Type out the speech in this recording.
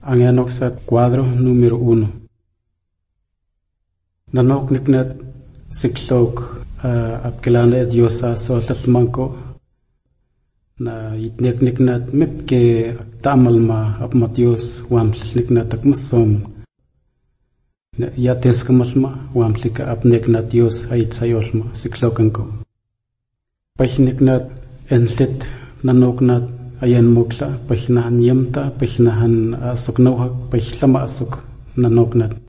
Anganok sa cuadro numero 1. Nanok niknat siklog apkelana Diosa so tasmanko na itnek niknat mipke tamalma apmatios wamsl niknat akmasom na yates kamalma wamslika apneknat Dios ait sayolma sikloganko. Pahniknat enlit nanoknat ayan mokla pahnahan yamta pahnahan asok nauhak pahlama asok nanoknat